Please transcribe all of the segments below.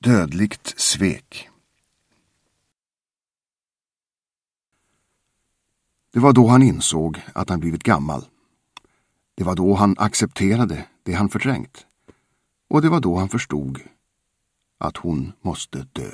dödligt svek. Det var då han insåg att han blivit gammal. Det var då han accepterade det han förträngt. Och det var då han förstod att hon måste dö.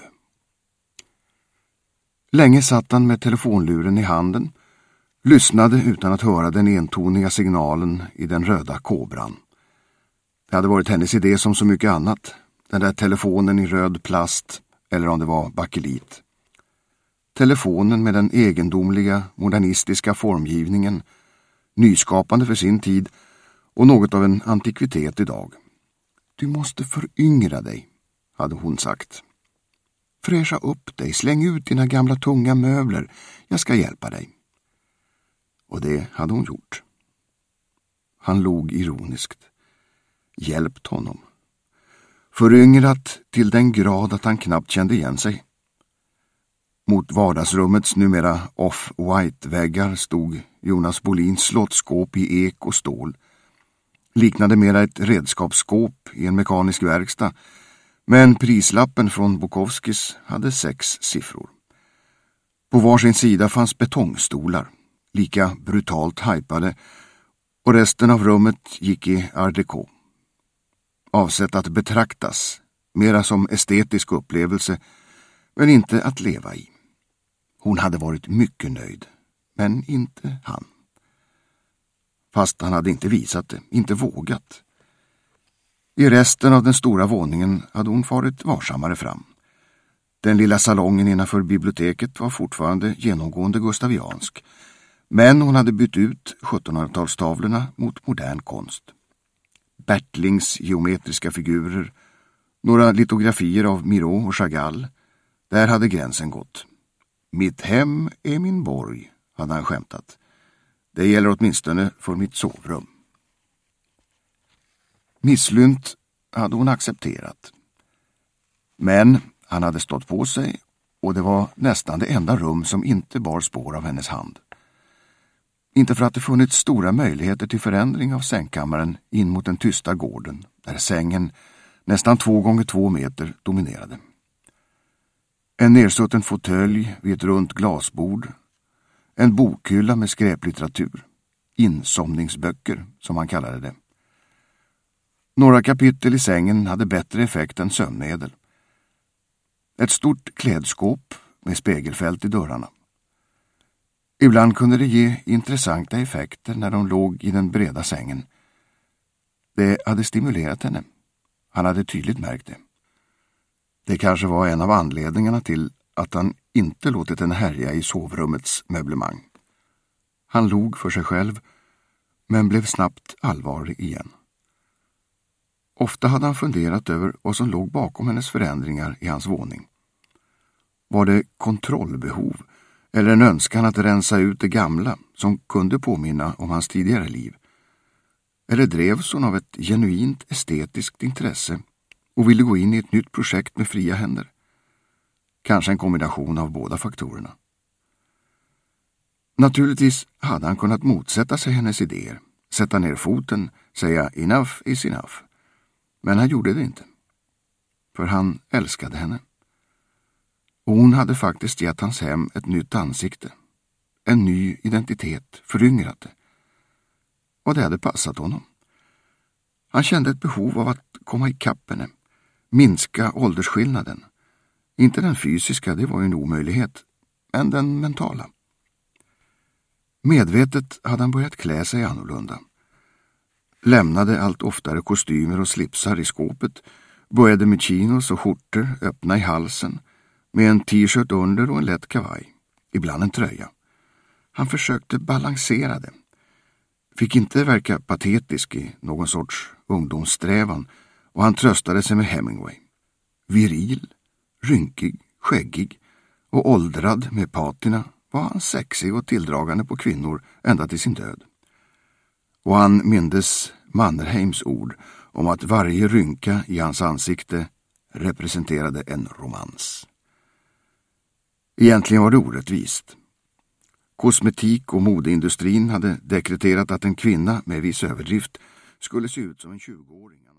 Länge satt han med telefonluren i handen, lyssnade utan att höra den entoniga signalen i den röda kobran. Det hade varit hennes idé som så mycket annat, den där telefonen i röd plast eller om det var bakelit. Telefonen med den egendomliga, modernistiska formgivningen, nyskapande för sin tid och något av en antikvitet idag. Du måste föryngra dig, hade hon sagt. Fräscha upp dig, släng ut dina gamla tunga möbler, jag ska hjälpa dig. Och det hade hon gjort. Han log ironiskt. Hjälpt honom. Föryngrat till den grad att han knappt kände igen sig. Mot vardagsrummets numera off-white-väggar stod Jonas Bolins slottskåp i ek och stål. Liknade mera ett redskapsskåp i en mekanisk verkstad, men prislappen från Bukowskis hade 6 siffror. På varsin sida fanns betongstolar, lika brutalt hypade, och resten av rummet gick i art déco. Avsett att betraktas, mera som estetisk upplevelse, men inte att leva i. Hon hade varit mycket nöjd, men inte han. Fast han hade inte visat det, inte vågat. I resten av den stora våningen hade hon farit varsammare fram. Den lilla salongen innanför biblioteket var fortfarande genomgående gustaviansk, men hon hade bytt ut 1700-talstavlorna mot modern konst. Bertlings geometriska figurer, några litografier av Miró och Chagall, där hade gränsen gått. Mitt hem är min borg, hade han skämtat. Det gäller åtminstone för mitt sovrum. Misslynt hade hon accepterat. Men han hade stått på sig och det var nästan det enda rum som inte bar spår av hennes hand. Inte för att det funnits stora möjligheter till förändring av sängkammaren in mot den tysta gården, där sängen nästan 2 gånger 2 meter dominerade. En nersutten fåtölj vid ett runt glasbord, en bokhylla med skräplitteratur, insomningsböcker som han kallade det. Några kapitel i sängen hade bättre effekt än sömnmedel. Ett stort klädskåp med spegelfält i dörrarna. Ibland kunde det ge intressanta effekter när de låg i den breda sängen. Det hade stimulerat henne. Han hade tydligt märkt det. Det kanske var en av anledningarna till att han inte låtit henne härja i sovrummets möblemang. Han log för sig själv, men blev snabbt allvarlig igen. Ofta hade han funderat över vad som låg bakom hennes förändringar i hans våning. Var det kontrollbehov eller en önskan att rensa ut det gamla som kunde påminna om hans tidigare liv? Eller drevs hon av ett genuint estetiskt intresse och ville gå in i ett nytt projekt med fria händer? Kanske en kombination av båda faktorerna. Naturligtvis hade han kunnat motsätta sig hennes idéer, sätta ner foten, säga enough is enough. Men han gjorde det inte. För han älskade henne. Och hon hade faktiskt gett hans hem ett nytt ansikte. En ny identitet, föryngrat det. Och det hade passat honom. Han kände ett behov av att komma ikapp henne. Minska åldersskillnaden. Inte den fysiska, det var ju en omöjlighet. Men den mentala. Medvetet hade han börjat klä sig annorlunda. Lämnade allt oftare kostymer och slipsar i skåpet. Började med chinos och skjortor öppna i halsen. Med en t-shirt under och en lätt kavaj. Ibland en tröja. Han försökte balansera det. Fick inte verka patetisk i någon sorts ungdomssträvan. Och han tröstade sig med Hemingway. Viril, rynkig, skäggig och åldrad med patina var han sexig och tilldragande på kvinnor ända till sin död. Och han mindes Mannerheims ord om att varje rynka i hans ansikte representerade en romans. Egentligen var det orättvist. Kosmetik- och modeindustrin hade dekreterat att en kvinna med viss överdrift skulle se ut som en 20-åring.